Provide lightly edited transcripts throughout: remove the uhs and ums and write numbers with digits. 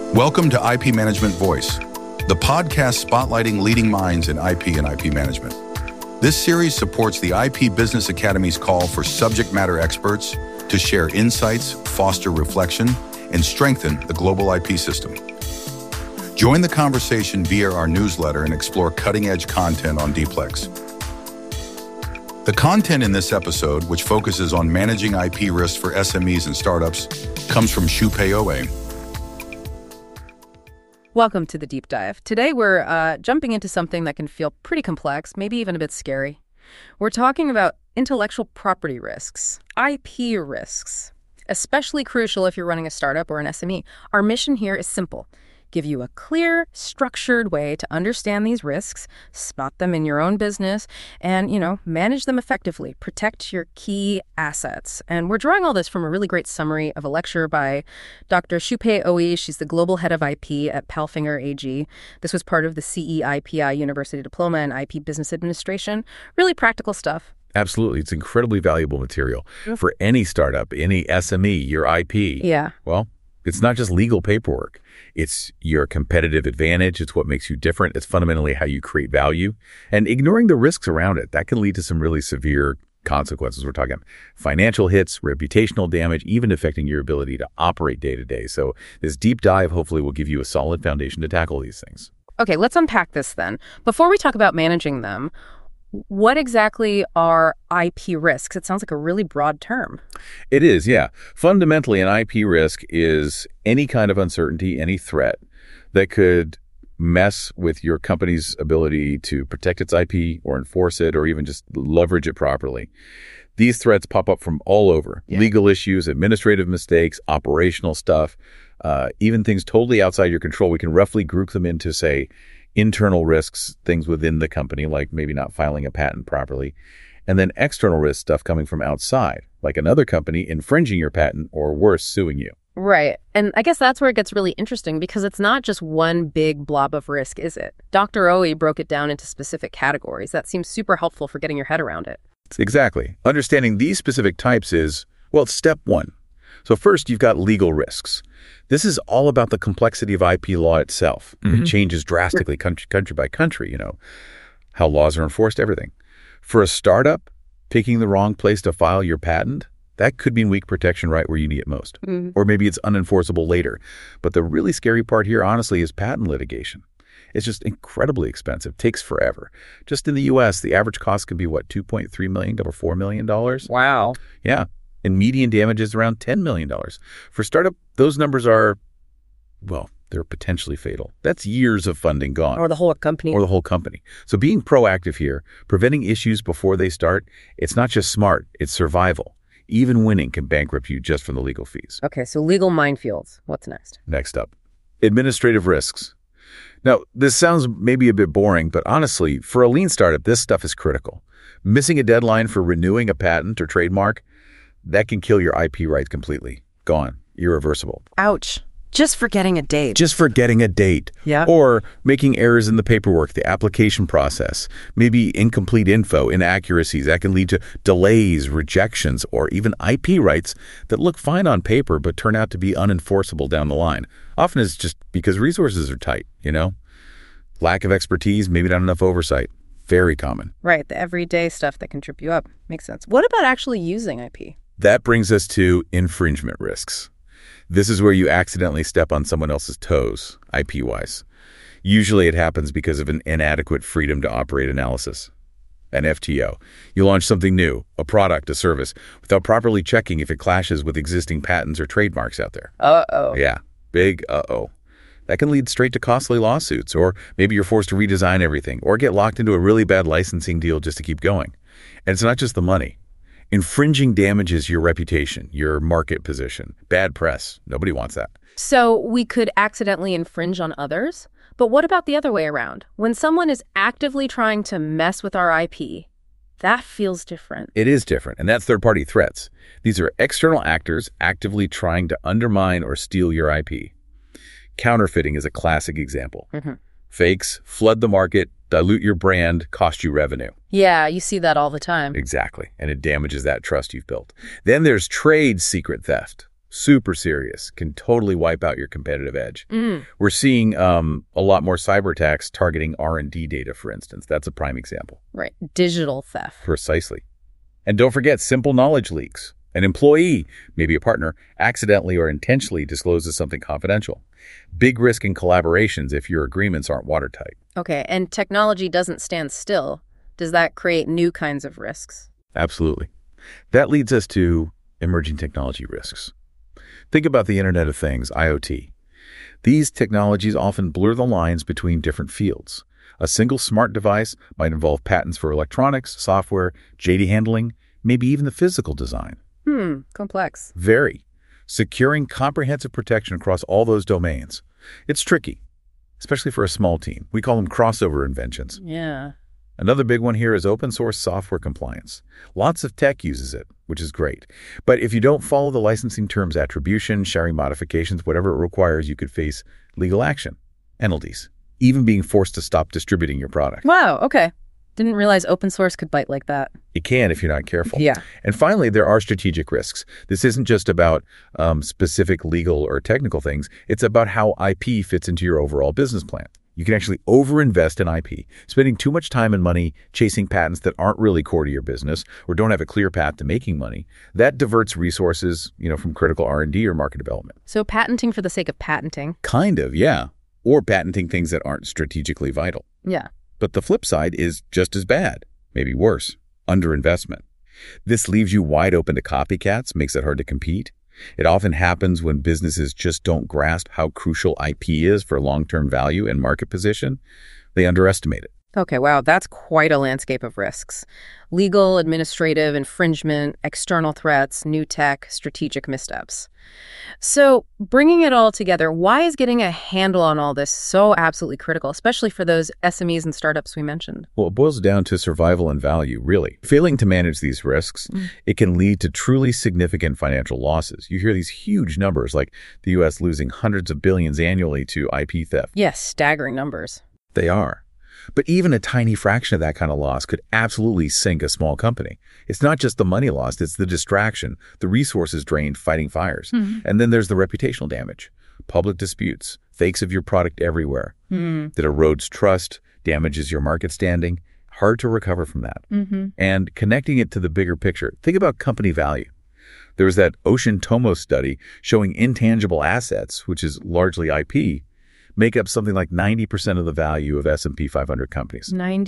Welcome to IP Management Voice, the podcast spotlighting leading minds in IP and IP management. This series supports the IP Business Academy's call for subject matter experts to share insights, foster reflection, and strengthen the global IP system. Join the conversation via our newsletter and explore cutting-edge content on Dplex. The content in this episode, which focuses on managing IP risks for SMEs and startups, comes from Shupei Oe. Welcome to the Deep Dive. Today we're jumping into something that can feel pretty complex, maybe even a bit scary. We're talking about intellectual property risks, IP risks, especially crucial if you're running a startup or an SME. Our mission here is simple. Give you a clear, structured way to understand these risks, spot them in your own business, and, manage them effectively. Protect your key assets. And we're drawing all this from a really great summary of a lecture by Dr. Shupei Oe. She's the global head of IP at Palfinger AG. This was part of the CEIPI University Diploma in IP Business Administration. Really practical stuff. Absolutely. It's incredibly valuable material for any startup, any SME, your IP. Yeah. Well, it's not just legal paperwork. It's your competitive advantage. It's what makes you different. It's fundamentally how you create value. And ignoring the risks around it, that can lead to some really severe consequences. We're talking financial hits, reputational damage, even affecting your ability to operate day to day. So this deep dive hopefully will give you a solid foundation to tackle these things. Okay, let's unpack this then. Before we talk about managing them, what exactly are IP risks? It sounds like a really broad term. It is, yeah. Fundamentally, an IP risk is any kind of uncertainty, any threat that could mess with your company's ability to protect its IP or enforce it or even just leverage it properly. These threats pop up from all over. Yeah. Legal issues, administrative mistakes, operational stuff, even things totally outside your control. We can roughly group them into, say, internal risks, things within the company, like maybe not filing a patent properly, and then external risk stuff coming from outside, like another company infringing your patent or worse, suing you. Right. And I guess that's where it gets really interesting because it's not just one big blob of risk, is it? Dr. Oe broke it down into specific categories. That seems super helpful for getting your head around it. Exactly. Understanding these specific types is, well, step one. So first, you've got legal risks. This is all about the complexity of IP law itself. Mm-hmm. It changes drastically country by country, how laws are enforced, everything. For a startup, picking the wrong place to file your patent, that could mean weak protection right where you need it most. Mm-hmm. Or maybe it's unenforceable later. But the really scary part here, honestly, is patent litigation. It's just incredibly expensive, takes forever. Just in the U.S., the average cost can be, $2.3 million to $4 million? Wow. Yeah. And median damage is around $10 million. For startup, those numbers are, they're potentially fatal. That's years of funding gone. Or the whole company. So being proactive here, preventing issues before they start, it's not just smart, it's survival. Even winning can bankrupt you just from the legal fees. Okay, so legal minefields. What's next? Next up, administrative risks. Now, this sounds maybe a bit boring, but honestly, for a lean startup, this stuff is critical. Missing a deadline for renewing a patent or trademark, that can kill your IP rights completely. Gone. Irreversible. Ouch. Just forgetting a date. Yeah. Or making errors in the paperwork, the application process. Maybe incomplete info, inaccuracies. That can lead to delays, rejections, or even IP rights that look fine on paper but turn out to be unenforceable down the line. Often it's just because resources are tight, Lack of expertise, maybe not enough oversight. Very common. Right. The everyday stuff that can trip you up. Makes sense. What about actually using IP? That brings us to infringement risks. This is where you accidentally step on someone else's toes, IP-wise. Usually it happens because of an inadequate freedom to operate analysis, an FTO. You launch something new, a product, a service, without properly checking if it clashes with existing patents or trademarks out there. Uh-oh. Yeah, big uh-oh. That can lead straight to costly lawsuits, or maybe you're forced to redesign everything, or get locked into a really bad licensing deal just to keep going. And it's not just the money. Infringing damages your reputation, your market position, bad press. Nobody wants that. So we could accidentally infringe on others? But what about the other way around? When someone is actively trying to mess with our IP, that feels different. It is different, and that's third-party threats. These are external actors actively trying to undermine or steal your IP. Counterfeiting is a classic example. Mm-hmm. Fakes flood the market, dilute your brand, cost you revenue. Yeah, you see that all the time. Exactly. And it damages that trust you've built. Then there's trade secret theft. super serious, can totally wipe out your competitive edge. We're seeing a lot more cyber attacks targeting R&D data, for instance. That's a prime example. Right. Digital theft. Precisely. And don't forget simple knowledge leaks. An employee, maybe a partner, accidentally or intentionally discloses something confidential. Big risk in collaborations if your agreements aren't watertight. Okay, and technology doesn't stand still. Does that create new kinds of risks? Absolutely. That leads us to emerging technology risks. Think about the Internet of Things, IoT. These technologies often blur the lines between different fields. A single smart device might involve patents for electronics, software, JD handling, maybe even the physical design. Complex. Very. Securing comprehensive protection across all those domains. It's tricky, especially for a small team. We call them crossover inventions. Yeah. Another big one here is open source software compliance. Lots of tech uses it, which is great. But if you don't follow the licensing terms, attribution, sharing modifications, whatever it requires, you could face legal action, penalties, even being forced to stop distributing your product. Wow, okay. Didn't realize open source could bite like that. It can if you're not careful. Yeah. And finally, there are strategic risks. This isn't just about specific legal or technical things. It's about how IP fits into your overall business plan. You can actually overinvest in IP, spending too much time and money chasing patents that aren't really core to your business or don't have a clear path to making money. That diverts resources, from critical R&D or market development. So patenting for the sake of patenting. Kind of, yeah. Or patenting things that aren't strategically vital. Yeah. But the flip side is just as bad, maybe worse, underinvestment. This leaves you wide open to copycats, makes it hard to compete. It often happens when businesses just don't grasp how crucial IP is for long-term value and market position. They underestimate it. Okay, wow, that's quite a landscape of risks. Legal, administrative, infringement, external threats, new tech, strategic missteps. So, bringing it all together, why is getting a handle on all this so absolutely critical, especially for those SMEs and startups we mentioned? Well, it boils down to survival and value, really. Failing to manage these risks, it can lead to truly significant financial losses. You hear these huge numbers, like the U.S. losing hundreds of billions annually to IP theft. Yes, staggering numbers. They are. But even a tiny fraction of that kind of loss could absolutely sink a small company. It's not just the money lost, it's the distraction, the resources drained fighting fires. And then there's the reputational damage, public disputes, fakes of your product everywhere that erodes trust, damages your market standing. Hard to recover from that. And connecting it to the bigger picture, think about company value. There was that Ocean Tomos study showing intangible assets, which is largely IP, make up something like 90% of the value of S&P 500 companies.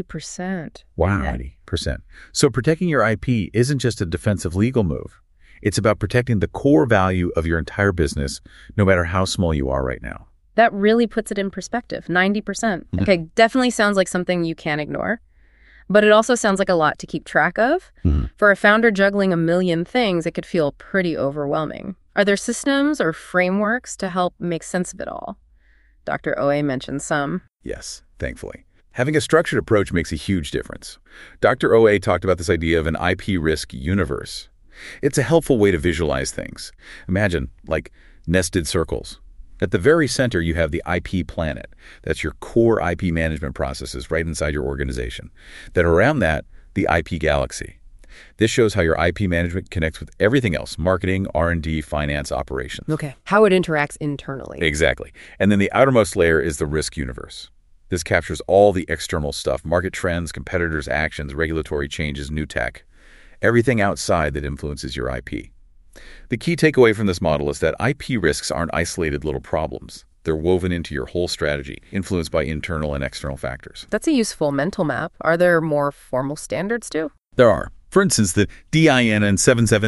90%. Wow, Yeah. 90%. So protecting your IP isn't just a defensive legal move. It's about protecting the core value of your entire business, no matter how small you are right now. That really puts it in perspective, 90%. Okay, definitely sounds like something you can't ignore. But it also sounds like a lot to keep track of. For a founder juggling a million things, it could feel pretty overwhelming. Are there systems or frameworks to help make sense of it all? Dr. Oe mentioned some. Yes, thankfully. Having a structured approach makes a huge difference. Dr. Oe talked about this idea of an IP risk universe. It's a helpful way to visualize things. Imagine, like, nested circles. At the very center, you have the IP planet. That's your core IP management processes right inside your organization. Then around that, the IP galaxy. This shows how your IP management connects with everything else, marketing, R&D, finance, operations. Okay, how it interacts internally. Exactly. And then the outermost layer is the risk universe. This captures all the external stuff, market trends, competitors' actions, regulatory changes, new tech, everything outside that influences your IP. The key takeaway from this model is that IP risks aren't isolated little problems. They're woven into your whole strategy, influenced by internal and external factors. That's a useful mental map. Are there more formal standards too? There are. For instance, the DIN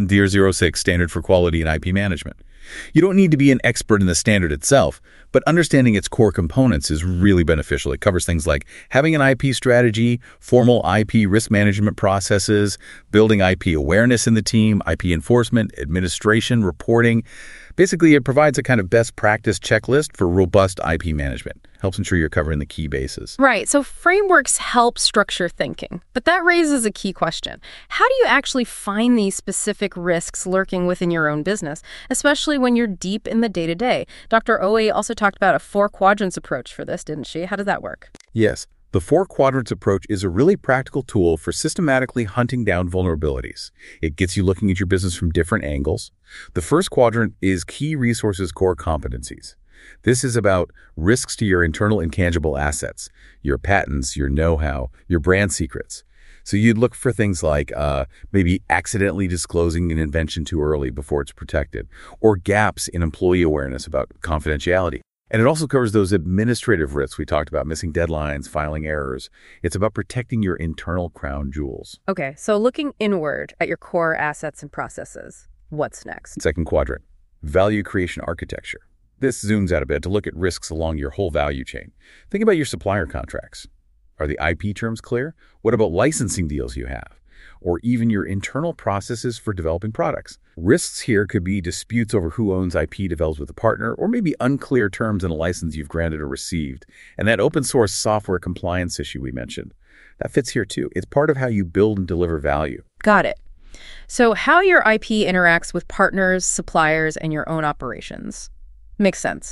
7706 Standard for Quality and IP Management. You don't need to be an expert in the standard itself, but understanding its core components is really beneficial. It covers things like having an IP strategy, formal IP risk management processes, building IP awareness in the team, IP enforcement, administration, reporting. Basically, it provides a kind of best practice checklist for robust IP management. Helps ensure you're covering the key bases. Right, so frameworks help structure thinking. But that raises a key question. How do you actually find these specific risks lurking within your own business, especially when you're deep in the day-to-day? Dr. Oe also talked about a 4 quadrants approach for this, didn't she? How does that work? Yes, The four quadrants approach is a really practical tool for systematically hunting down vulnerabilities. It gets you looking at your business from different angles. The first quadrant is key resources core competencies. This is about risks to your internal intangible assets, your patents, your know-how, your brand secrets. So you'd look for things like maybe accidentally disclosing an invention too early before it's protected, or gaps in employee awareness about confidentiality. And it also covers those administrative risks we talked about, missing deadlines, filing errors. It's about protecting your internal crown jewels. Okay, so looking inward at your core assets and processes, what's next? Second quadrant, value creation architecture. This zooms out a bit to look at risks along your whole value chain. Think about your supplier contracts. Are the IP terms clear? What about licensing deals you have? Or even your internal processes for developing products? Risks here could be disputes over who owns IP developed with a partner, or maybe unclear terms in a license you've granted or received. And that open source software compliance issue we mentioned, that fits here too. It's part of how you build and deliver value. Got it. So how your IP interacts with partners, suppliers, and your own operations. Makes sense.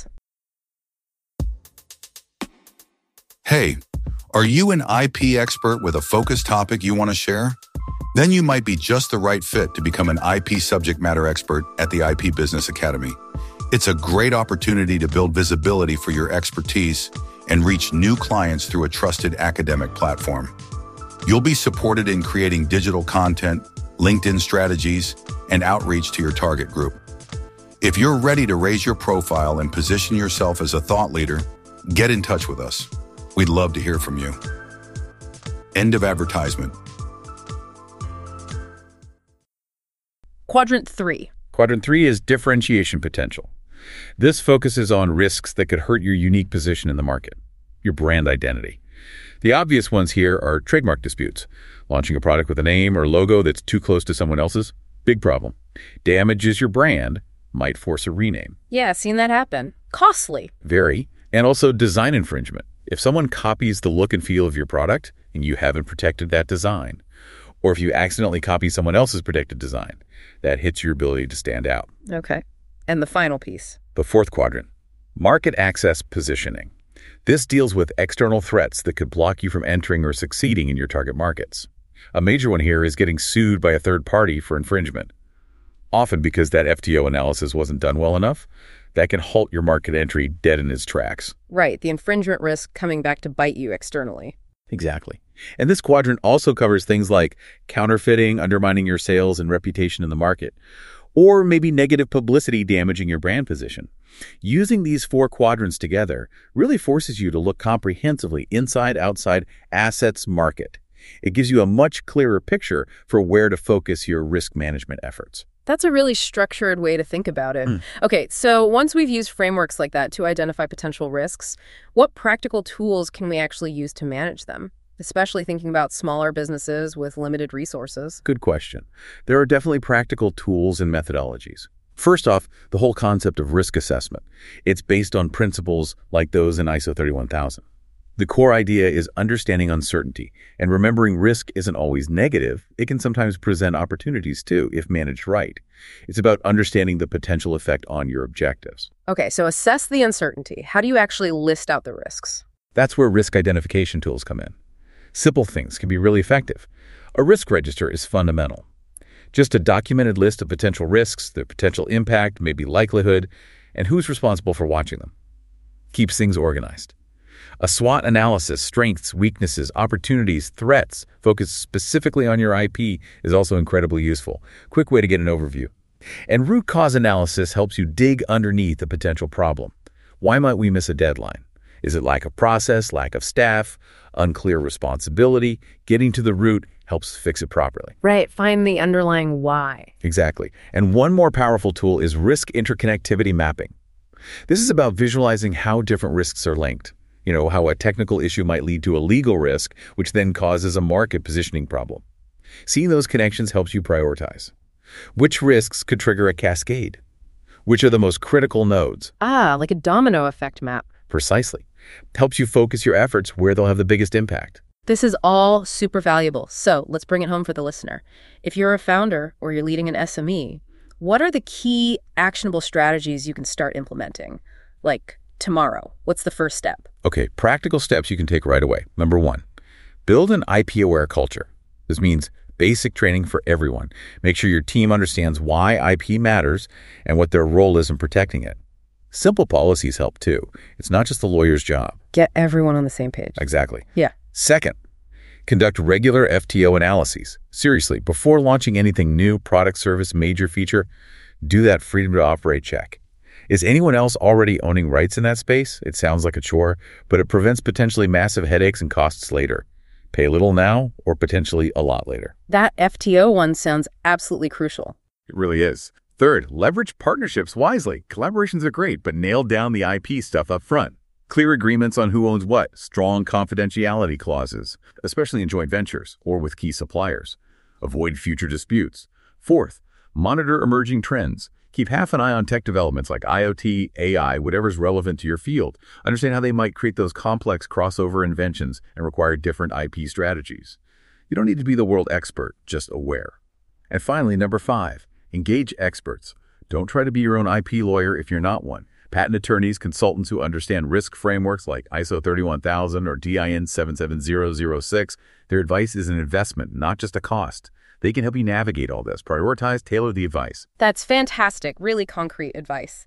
Hey, are you an IP expert with a focused topic you want to share? Then you might be just the right fit to become an IP subject matter expert at the IP Business Academy. It's a great opportunity to build visibility for your expertise and reach new clients through a trusted academic platform. You'll be supported in creating digital content, LinkedIn strategies, and outreach to your target group. If you're ready to raise your profile and position yourself as a thought leader, get in touch with us. We'd love to hear from you. End of advertisement. Quadrant 3. Quadrant 3 is differentiation potential. This focuses on risks that could hurt your unique position in the market, your brand identity. The obvious ones here are trademark disputes. Launching a product with a name or logo that's too close to someone else's, big problem. Damages your brand, might force a rename. Yeah, seen that happen. Costly. Very. And also design infringement. If someone copies the look and feel of your product and you haven't protected that design, or if you accidentally copy someone else's protected design, that hits your ability to stand out. Okay. And the final piece. The fourth quadrant, market access positioning. This deals with external threats that could block you from entering or succeeding in your target markets. A major one here is getting sued by a third party for infringement. Often because that FTO analysis wasn't done well enough, that can halt your market entry dead in its tracks. Right, the infringement risk coming back to bite you externally. Exactly. And this quadrant also covers things like counterfeiting, undermining your sales and reputation in the market, or maybe negative publicity damaging your brand position. Using these four quadrants together really forces you to look comprehensively inside, outside, assets, market. It gives you a much clearer picture for where to focus your risk management efforts. That's a really structured way to think about it. Okay, so once we've used frameworks like that to identify potential risks, what practical tools can we actually use to manage them? Especially thinking about smaller businesses with limited resources. Good question. There are definitely practical tools and methodologies. First off, the whole concept of risk assessment. It's based on principles like those in ISO 31000. The core idea is understanding uncertainty, and remembering risk isn't always negative. It can sometimes present opportunities too, if managed right. It's about understanding the potential effect on your objectives. Okay, so assess the uncertainty. How do you actually list out the risks? That's where risk identification tools come in. Simple things can be really effective. A risk register is fundamental. Just a documented list of potential risks, their potential impact, maybe likelihood, and who's responsible for watching them. Keeps things organized. A SWOT analysis, strengths, weaknesses, opportunities, threats, focused specifically on your IP is also incredibly useful. Quick way to get an overview. And root cause analysis helps you dig underneath a potential problem. Why might we miss a deadline? Is it lack of process, lack of staff, unclear responsibility? Getting to the root helps fix it properly. Right, find the underlying why. Exactly. And one more powerful tool is risk interconnectivity mapping. This is about visualizing how different risks are linked. You know, how a technical issue might lead to a legal risk, which then causes a market positioning problem. Seeing those connections helps you prioritize. Which risks could trigger a cascade? Which are the most critical nodes? Like a domino effect map. Precisely. Helps you focus your efforts where they'll have the biggest impact. This is all super valuable. So let's bring it home for the listener. If you're a founder or you're leading an SME, what are the key actionable strategies you can start implementing? Like tomorrow? What's the first step? Okay, practical steps you can take right away. Number 1, build an IP-aware culture. This means basic training for everyone. Make sure your team understands why IP matters and what their role is in protecting it. Simple policies help too. It's not just the lawyer's job. Get everyone on the same page. Exactly. Yeah. Second, conduct regular FTO analyses. Seriously, before launching anything new, product, service, major feature, do that freedom to operate check. Is anyone else already owning rights in that space? It sounds like a chore, but it prevents potentially massive headaches and costs later. Pay a little now or potentially a lot later. That FTO one sounds absolutely crucial. It really is. Third, leverage partnerships wisely. Collaborations are great, but nail down the IP stuff up front. Clear agreements on who owns what, strong confidentiality clauses, especially in joint ventures or with key suppliers. Avoid future disputes. Fourth, monitor emerging trends. Keep half an eye on tech developments like IoT, AI, whatever's relevant to your field. Understand how they might create those complex crossover inventions and require different IP strategies. You don't need to be the world expert, just aware. And finally, number 5, engage experts. Don't try to be your own IP lawyer if you're not one. Patent attorneys, consultants who understand risk frameworks like ISO 31000 or DIN 77006, their advice is an investment, not just a cost. They can help you navigate all this, prioritize, tailor the advice. That's fantastic, really concrete advice.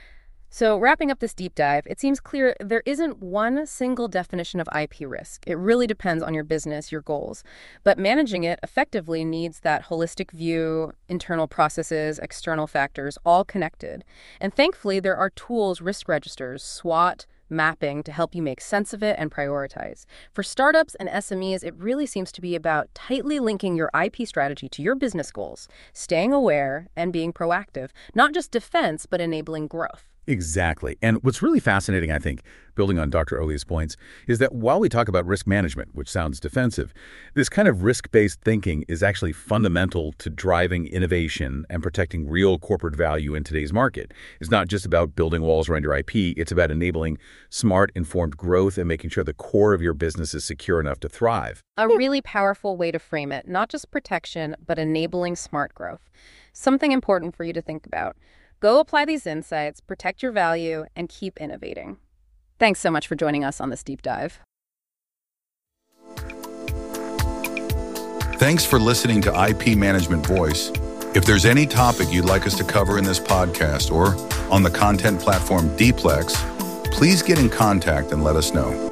So wrapping up this deep dive, it seems clear there isn't one single definition of IP risk. It really depends on your business, your goals. But managing it effectively needs that holistic view, internal processes, external factors, all connected. And thankfully, there are tools, risk registers, SWOT, mapping to help you make sense of it and prioritize. For startups and SMEs, it really seems to be about tightly linking your IP strategy to your business goals, staying aware and being proactive, not just defense, but enabling growth. Exactly. And what's really fascinating, I think, building on Dr. Olia's points, is that while we talk about risk management, which sounds defensive, this kind of risk-based thinking is actually fundamental to driving innovation and protecting real corporate value in today's market. It's not just about building walls around your IP. It's about enabling smart, informed growth and making sure the core of your business is secure enough to thrive. A really powerful way to frame it, not just protection, but enabling smart growth. Something important for you to think about. Go apply these insights, protect your value, and keep innovating. Thanks so much for joining us on this deep dive. Thanks for listening to IP Management Voice. If there's any topic you'd like us to cover in this podcast or on the content platform Dplex, please get in contact and let us know.